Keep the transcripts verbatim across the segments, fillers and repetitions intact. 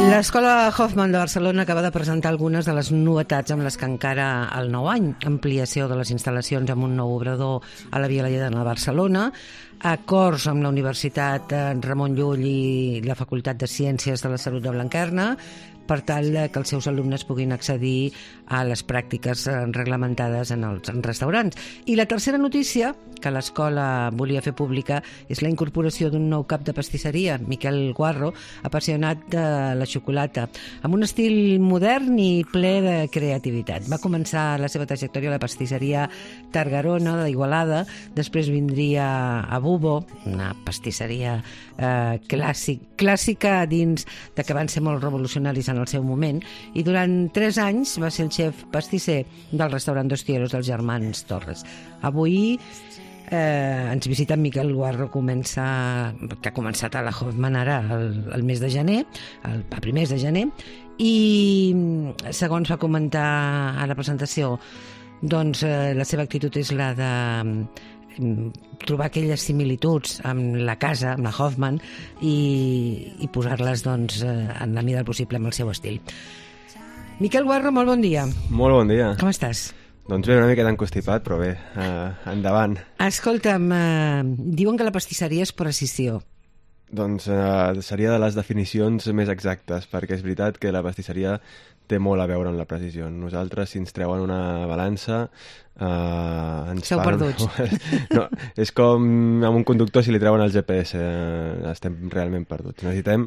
L'Escola Hoffman de Barcelona acaba de presentar algunes de les novetats amb les que encara el nou any. Ampliació de les instal·lacions amb un nou obrador a la Via Laietana de Barcelona, acords amb la Universitat Ramon Llull i la Facultat de Ciències de la Salut de Blanquerna per tal que els seus alumnes puguin accedir a les pràctiques reglamentades en els restaurants. I la tercera notícia que l'escola volia fer pública és la incorporació d'un nou cap de pastisseria, Miquel Guarro, apassionat de la xocolata, amb un estil modern i ple de creativitat. Va començar la seva trajectòria a la pastisseria Targarona d'Igualada, després vindria a Bubo, una pastisseria eh, clàssic, clàssica dins de que van ser molt revolucionaris en el seu moment, i durant tres anys va ser el xef pastisser del restaurant Dos Tieros dels germans Torres. Avui eh, ens visita Miquel Guarro, comença, que ha començat a la Hoffman ara el, el mes de gener, el, a primers de gener, i segons va comentar a la presentació, doncs eh, la seva actitud és la de trobar aquelles similituds amb la casa, amb la Hoffman, i, i posar-les doncs, en la mida del possible amb el seu estil. Miquel Guarro, molt bon dia. Molt bon dia. Com estàs? Doncs bé, una miqueta encostipat, però bé, uh, endavant. Escolta'm, uh, diuen que la pastisseria és precisió. Doncs uh, seria de les definicions més exactes, perquè és veritat que la pastisseria té molt a veure amb la precisió. Nosaltres, si ens treuen una balança, eh, ens Sou fan... perduts. No, és com amb un conductor si li treuen el G P S, eh, estem realment perduts. Necessitem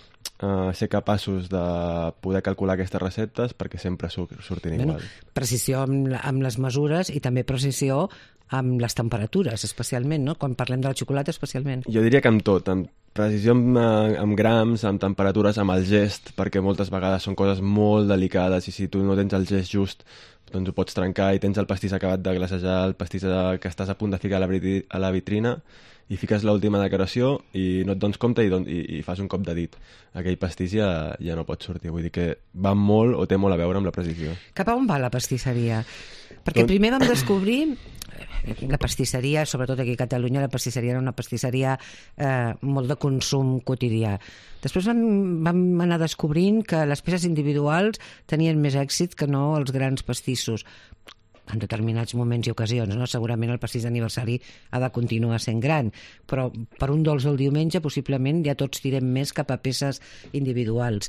eh, ser capaços de poder calcular aquestes receptes perquè sempre sur surtin bueno, igual. Precisió amb, amb les mesures i també precisió amb les temperatures, especialment, no? Quan parlem de la xocolata, especialment. Jo diria que amb tot, amb precisió amb, amb grams, amb temperatures, amb el gest, perquè moltes vegades són coses molt delicades i si tu no tens el gest just, doncs ho pots trencar i tens el pastís acabat de glacejar, el pastís que estàs a punt de ficar a la, a la vitrina i fiques l'última decoració i no et dones compte i, don i, i fas un cop de dit. Aquell pastís ja, ja no pot sortir. Vull dir que va molt o té molt a veure amb la precisió. Cap a on va la pastisseria? Perquè primer vam descobrir la pastisseria, sobretot aquí a Catalunya, la pastisseria era una pastisseria eh, molt de consum quotidià. Després vam, vam anar descobrint que les peces individuals tenien més èxit que no els grans pastissos. En determinats moments i ocasions, no? Segurament el pastís d'aniversari ha de continuar sent gran, però per un dolç del diumenge possiblement ja tots tirem més cap a peces individuals.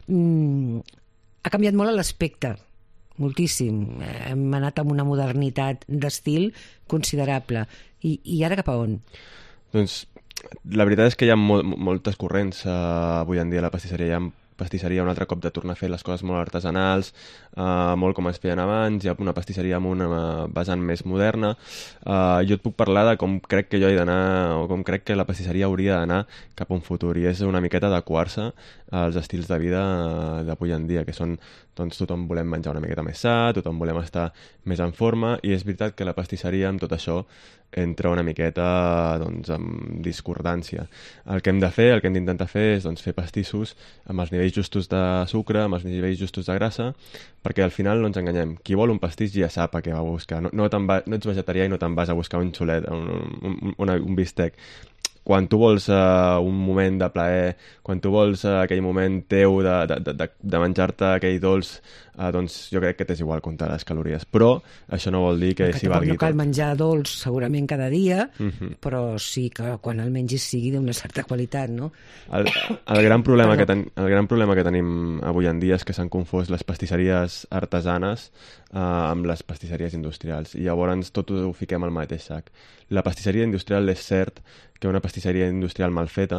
Mm, ha canviat molt l'aspecte, moltíssim. Hem anat amb una modernitat d'estil considerable. I, I ara cap a on? Doncs la veritat és que hi ha mol moltes corrents uh, avui en dia a la pastisseria. Hi ha pastisseria un altre cop de tornar a fer les coses molt artesanals, uh, molt com es feien abans, hi ha una pastisseria amb una vessant més moderna. Uh, jo et puc parlar de com crec que jo he d'anar, o com crec que la pastisseria hauria d'anar cap a un futur, i és una miqueta adequar-se als estils de vida d'avui en dia, que són, doncs tothom volem menjar una miqueta més sa, tothom volem estar més en forma, i és veritat que la pastisseria amb tot això entra una miqueta doncs, amb discordància. El que hem de fer, el que hem d'intentar fer és doncs, fer pastissos amb els nivells justos de sucre, amb els nivells justos de grassa, perquè al final no ens enganyem. Qui vol un pastís ja sap a què va a buscar. No, no, va, no ets vegetarià i no te'n vas a buscar un xulet, un, un, un, un bistec. Quan tu vols uh, un moment de plaer, quan tu vols uh, aquell moment teu de, de, de, de menjar-te aquell dolç, uh, doncs jo crec que t'és igual comptar les calories. Però això no vol dir que, que s'hi valgui tot. No cal menjar dolç segurament cada dia, uh-huh. però sí que quan el mengis sigui d'una certa qualitat, no? El, el, gran problema que ten, el gran problema que tenim avui en dia és que s'han confós les pastisseries artesanes uh, amb les pastisseries industrials, i llavors tot ho fiquem al mateix sac. La pastisseria industrial és cert que una pastisseria industrial mal feta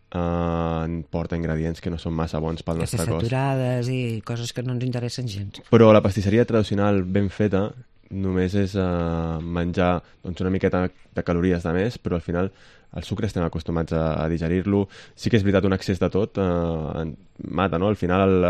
eh, porta ingredients que no són massa bons pel nostre cos. Saturades i coses que no ens interessen gens. Però la pastisseria tradicional ben feta només és eh, menjar doncs, una miqueta de calories de més, però al final el sucre estem acostumats a, a digerir-lo. Sí que és veritat, un excés de tot eh, mata, no? Al final el,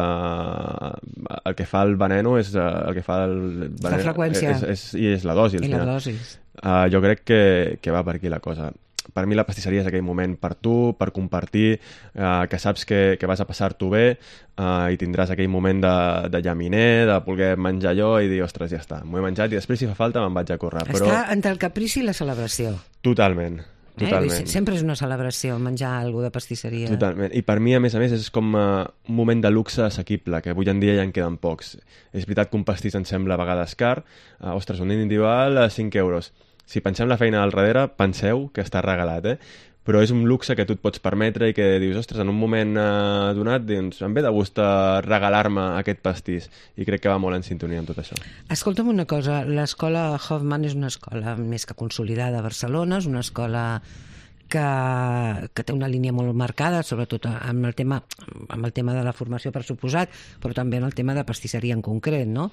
eh, el que fa el veneno és eh, el que fa el veneno, la freqüència. És, és, i és la dosi. I final. la dosi. Uh, jo crec que, que va per aquí la cosa. Per mi la pastisseria és aquell moment per tu, per compartir, uh, que saps que, que vas a passar-t'ho bé uh, i tindràs aquell moment de, de llaminer, de poder menjar allò i dir, ostres, ja està, m'ho he menjat i després si fa falta me'n vaig a córrer. Està Però... entre el caprici i la celebració. Totalment. Totalment. Eh? Sempre és una celebració menjar alguna de pastisseria. Totalment. I per mi, a més a més, és com uh, un moment de luxe assequible, que avui en dia ja en queden pocs. És veritat que un pastís ens sembla a vegades car. Uh, ostres, un individual a cinc euros. Si pensem la feina al darrere, penseu que està regalat, eh? Però és un luxe que tu et pots permetre i que dius, ostres, en un moment uh, donat, doncs, em ve de gust regalar-me aquest pastís. I crec que va molt en sintonia amb tot això. Escolta'm una cosa, l'escola Hoffman és una escola més que consolidada a Barcelona, és una escola que, que té una línia molt marcada, sobretot amb el tema, amb el tema de la formació, per suposat, però també en el tema de pastisseria en concret, no?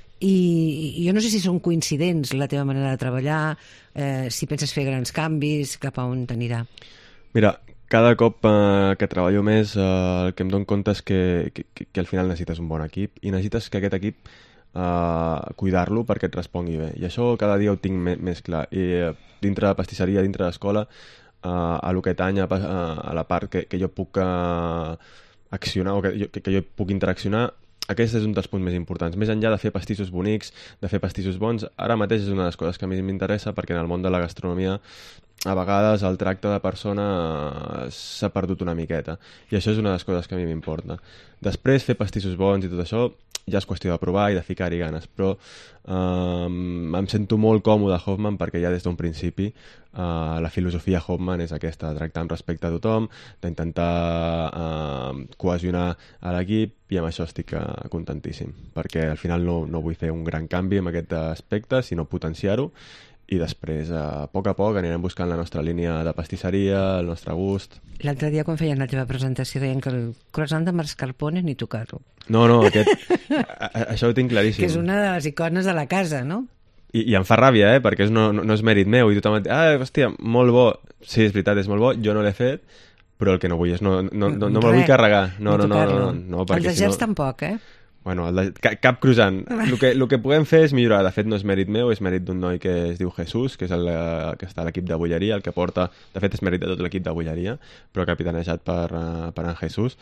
I jo no sé si són coincidents la teva manera de treballar, eh, si penses fer grans canvis, cap a on t'anirà. Mira, cada cop eh, que treballo més eh, el que em dono compte és que, que, que al final necessites un bon equip i necessites que aquest equip eh, cuidar-lo perquè et respongui bé. I això cada dia ho tinc més, més clar. I eh, dintre de pastisseria, dintre d'escola, eh, a lo que tanya a, a la part que, que jo puc eh, accionar o que jo, que, que jo puc interaccionar, aquest és un dels punts més importants. Més enllà de fer pastissos bonics, de fer pastissos bons, ara mateix és una de les coses que a mi m'interessa perquè en el món de la gastronomia a vegades el tracte de persona s'ha perdut una miqueta i això és una de les coses que a mi m'importa. Després fer pastissos bons i tot això ja és qüestió de provar i de ficar-hi ganes, però eh, em sento molt còmode a Hoffman perquè ja des d'un principi eh, la filosofia Hoffman és aquesta, de tractar amb respecte a tothom, d'intentar eh, cohesionar a l'equip i amb això estic eh, contentíssim, perquè al final no, no vull fer un gran canvi en aquest aspecte, sinó potenciar-ho i després, a poc a poc, anirem buscant la nostra línia de pastisseria, el nostre gust. L'altre dia, quan feien la teva presentació, deien que el croissant de mascarpone ni tocar-lo. No, no, aquest, a, a, això ho tinc claríssim. Que és una de les icones de la casa, no? I, i em fa ràbia, eh? Perquè és, no, no, no és mèrit meu. I tothom et diu, ah, hòstia, molt bo. Sí, és veritat, és molt bo, jo no l'he fet, però el que no vull és, no, no, no, no me'l vull carregar. No, no, no, no, no, no, el de gest si no... tampoc, eh? Bueno, el de, cap croissant. El que, el que podem fer és millorar. De fet, no és mèrit meu, és mèrit d'un noi que es diu Jesús, que és el que està a l'equip de bulleria, el que porta... De fet, és mèrit de tot l'equip de bulleria, però capitanejat per, uh, per en Jesús.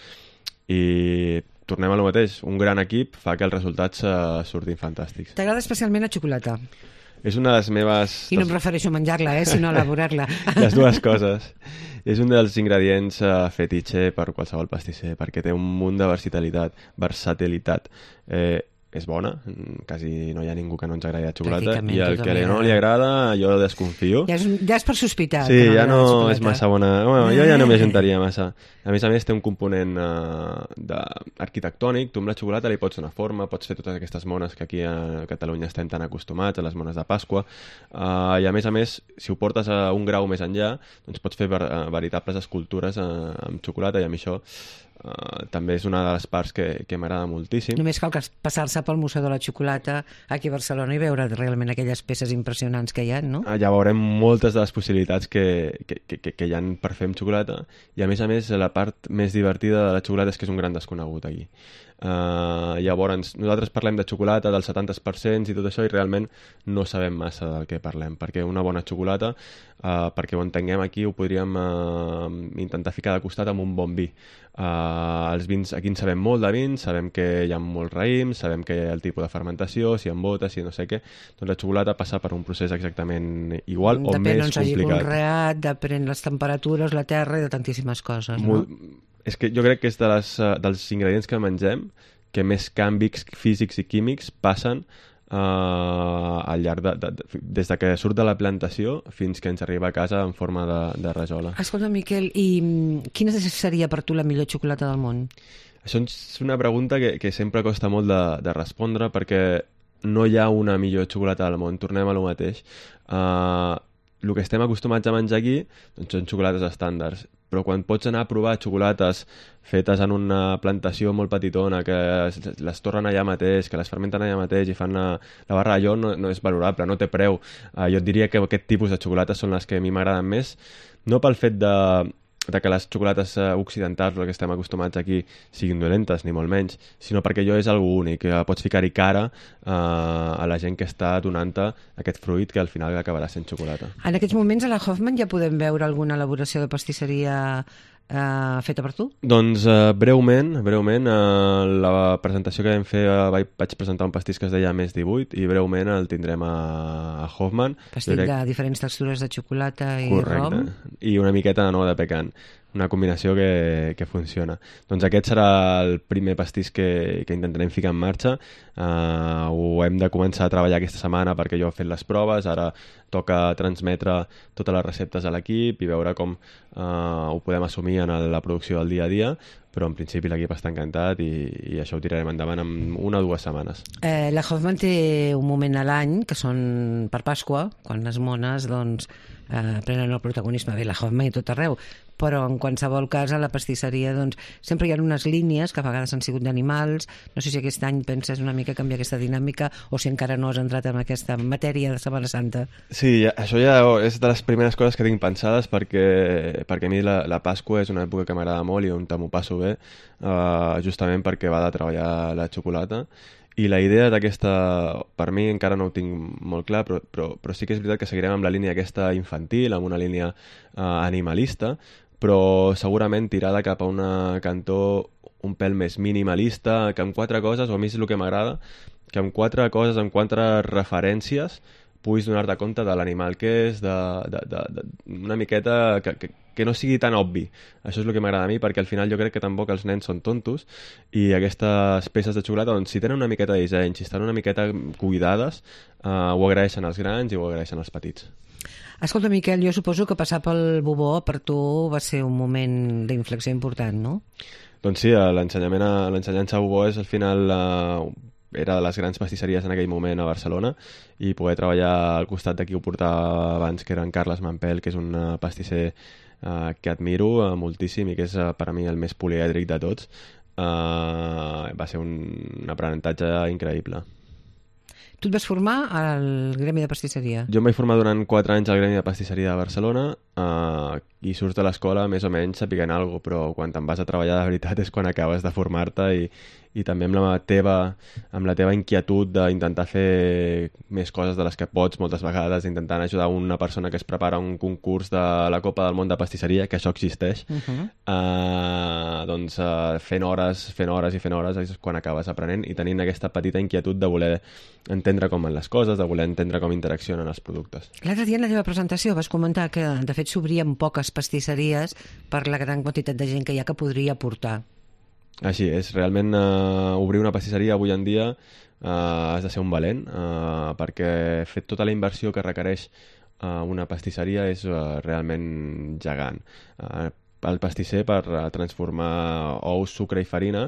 I tornem a lo mateix. Un gran equip fa que els resultats uh, surtin fantàstics. T'agrada especialment la xocolata? És una de les meves... I no em refereixo a menjar-la, eh, sinó a elaborar-la. Les dues coses. És un dels ingredients uh, fetitxe per qualsevol pastisser, perquè té un munt de versatilitat. versatilitat. Eh, és bona, quasi no hi ha ningú que no ens agradi la xocolata, i el que no li agrada jo desconfio. Ja és, ja és per sospitar. Sí, ja no és massa bona. Bueno, jo ja no m'hi ajuntaria massa. A més a més té un component uh, de... arquitectònic, tu amb la xocolata li pots donar forma, pots fer totes aquestes mones que aquí a Catalunya estem tan acostumats, a les mones de Pasqua, uh, i a més a més, si ho portes a un grau més enllà, doncs pots fer ver uh, veritables escultures uh, amb xocolata, i a mi això Uh, també és una de les parts que, que m'agrada moltíssim. Només cal passar-se pel Museu de la Xocolata aquí a Barcelona i veure realment aquelles peces impressionants que hi ha, no? Allà veurem moltes de les possibilitats que, que, que, que hi ha per fer amb xocolata, i a més a més la part més divertida de la xocolata és que és un gran desconegut aquí. Uh, llavors nosaltres parlem de xocolata del setanta per cent i tot això, i realment no sabem massa del que parlem, perquè una bona xocolata, uh, perquè ho entenguem aquí, ho podríem uh, intentar ficar de costat amb un bon vi. Uh, els vins, aquí en sabem molt de vins, sabem que hi ha molts raïms, sabem que hi ha el tipus de fermentació, si en bota, si no sé què. Doncs la xocolata passa per un procés exactament igual o depèn més on s'hagi complicat. conreat, depèn les temperatures, la terra i de tantíssimes coses, no? Molt... És que jo crec que és de les, uh, dels ingredients que mengem que més canvis físics i químics passen uh, al llarg de, de, de, des de que surt de la plantació fins que ens arriba a casa en forma de, de rajola. Escolta, Miquel, i quina seria per tu la millor xocolata del món? Això és una pregunta que, que sempre costa molt de, de respondre, perquè no hi ha una millor xocolata del món. Tornem a lo mateix. Uh, el que estem acostumats a menjar aquí doncs són xocolates estàndards, però quan pots anar a provar xocolates fetes en una plantació molt petitona, que les torren allà mateix, que les fermenten allà mateix i fan la, la barra, allò no, no és valorable, no té preu. Uh, jo et diria que aquest tipus de xocolates són les que a mi m'agraden més, no pel fet de, de que les xocolates occidentals, el que estem acostumats aquí, siguin dolentes, ni molt menys, sinó perquè allò és algo únic, que pots ficar-hi cara uh, a la gent que està donant-te aquest fruit que al final acabarà sent xocolata. En aquests moments a la Hoffman ja podem veure alguna elaboració de pastisseria uh, feta per tu? Doncs uh, breument, breument uh, la presentació que vam fer uh, vaig, vaig presentar un pastís que es deia Més divuit i breument el tindrem a, a Hoffman. Pastís crec... de diferents textures de xocolata i Correcte. rom. I una miqueta de nou de pecan. Una combinació que, que funciona. Doncs aquest serà el primer pastís que, que intentarem ficar en marxa. Uh, ho hem de començar a treballar aquesta setmana perquè jo he fet les proves, ara toca transmetre totes les receptes a l'equip i veure com uh, ho podem assumir en la producció del dia a dia, però en principi l'equip està encantat i, i això ho tirarem endavant en una o dues setmanes. Eh, la Hoffman té un moment a l'any, que són per Pasqua, quan les mones doncs, eh, prenen el protagonisme. Bé, la Hoffman i tot arreu, però en qualsevol cas a la pastisseria doncs, sempre hi ha unes línies que a vegades han sigut d'animals. No sé si aquest any penses una mica canviar aquesta dinàmica o si encara no has entrat en aquesta matèria de Setmana Santa. Sí, això ja és de les primeres coses que tinc pensades perquè, perquè a mi la, la Pasqua és una època que m'agrada molt i on m'ho passo bé, uh, justament perquè va de treballar la xocolata. I la idea d'aquesta, per mi encara no ho tinc molt clar, però, però, però sí que és veritat que seguirem amb la línia aquesta infantil, amb una línia uh, animalista, però segurament tirada cap a una cantó un pèl més minimalista, que amb quatre coses, o a mi és el que m'agrada, que amb quatre coses, amb quatre referències, puguis donar-te compte de l'animal que és, de, de, de, de, una miqueta que, que, que no sigui tan obvi. Això és el que m'agrada a mi, perquè al final jo crec que tampoc els nens són tontos i aquestes peces de xocolata, doncs, si tenen una miqueta de disseny, si estan una miqueta cuidades, eh, ho agraeixen els grans i ho agraeixen els petits. Escolta, Miquel, jo suposo que passar pel Bobó per tu va ser un moment d'inflexió important, no? Doncs sí, l'ensenyament a l'ensenyança a Bobó és al final eh, era de les grans pastisseries en aquell moment a Barcelona i poder treballar al costat de qui ho portava abans, que era en Carles Mampel, que és un pastisser eh, que admiro eh, moltíssim i que és eh, per a mi el més polièdric de tots, eh, va ser un, un aprenentatge increïble. Tu et vas formar al Gremi de Pastisseria? Jo em vaig formar durant quatre anys al Gremi de Pastisseria de Barcelona eh, i surts de l'escola més o menys sapiguent alguna cosa, però quan te'n vas a treballar de veritat és quan acabes de formar-te i, i també amb la teva, amb la teva inquietud d'intentar fer més coses de les que pots moltes vegades, intentant ajudar una persona que es prepara un concurs de la Copa del Món de Pastisseria, que això existeix, uh-huh. eh, doncs eh, fent hores, fent hores i fent hores és quan acabes aprenent i tenint aquesta petita inquietud de voler entendre com van les coses, de voler entendre com interaccionen els productes. L'altre dia en la teva presentació vas comentar que de fet s'obrien poques pastisseries per la gran quantitat de gent que hi ha que podria portar. Així és, realment eh, obrir una pastisseria avui en dia eh, has de ser un valent eh, perquè fer tota la inversió que requereix eh, una pastisseria és eh, realment gegant. Eh, el pastisser per eh, transformar ous, sucre i farina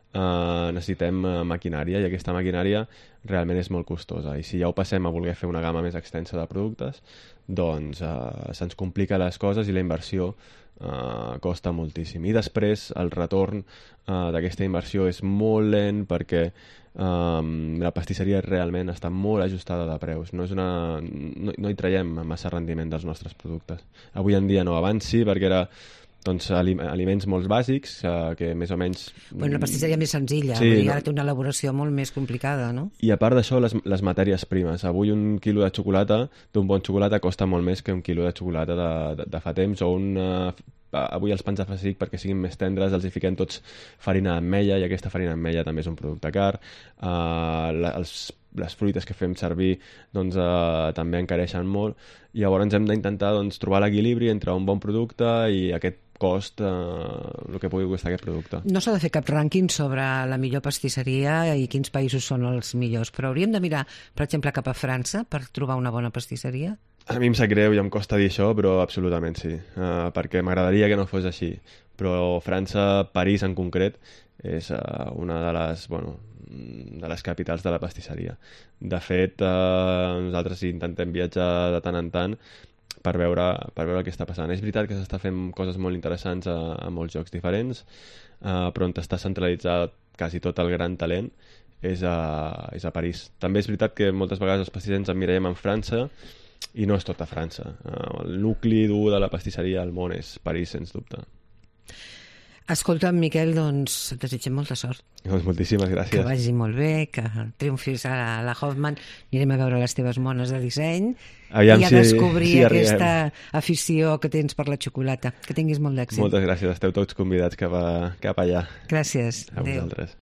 eh, necessitem eh, maquinària i aquesta maquinària realment és molt costosa i si ja ho passem a voler fer una gamma més extensa de productes doncs eh, se'ns complica les coses i la inversió Uh, costa moltíssim. I després el retorn uh, d'aquesta inversió és molt lent perquè um, la pastisseria realment està molt ajustada de preus. No, és una... no, no hi traiem massa rendiment dels nostres productes. Avui en dia no, abans sí, perquè era doncs, aliments molt bàsics uh, que més o menys... Bueno, una pastisseria més senzilla, sí, no? Ara té una elaboració molt més complicada, no? I a part d'això, les, les matèries primes. Avui un quilo de xocolata, d'un bon xocolata, costa molt més que un quilo de xocolata de, de, de fa temps, o un... Uh, avui els pans de fassic, perquè siguin més tendres, els hi fiquem tots farina d'ametlla, i aquesta farina d'ametlla també és un producte car. Uh, la, els, les fruites que fem servir doncs, uh, també encareixen molt, i llavors hem d'intentar doncs, trobar l'equilibri entre un bon producte i aquest cost, eh, el que pugui costar aquest producte. No s'ha de fer cap rànquing sobre la millor pastisseria i quins països són els millors, però hauríem de mirar, per exemple, cap a França per trobar una bona pastisseria? A mi em sap greu i em costa dir això, però absolutament sí, uh, perquè m'agradaria que no fos així. Però França, París en concret, és uh, una de les, bueno, de les capitals de la pastisseria. De fet, uh, nosaltres intentem viatjar de tant en tant per veure, per veure què està passant. És veritat que s'està fent coses molt interessants a, a molts llocs diferents, uh, però on està centralitzat quasi tot el gran talent és a, és a París. També és veritat que moltes vegades els pastissers ens emmirallem en França i no és tot a França. Uh, el nucli dur de la pastisseria al món és París, sens dubte. Escolta, Miquel, doncs et desitgem molta sort. Doncs moltíssimes gràcies. Que vagi molt bé, que triomfis a la Hoffman. Anirem a veure les teves mones de disseny Aviam i a si, descobrir si aquesta afició que tens per la xocolata. Que tinguis molt d'èxit. Moltes gràcies. Esteu tots convidats cap, a, cap allà. Gràcies. A vosaltres.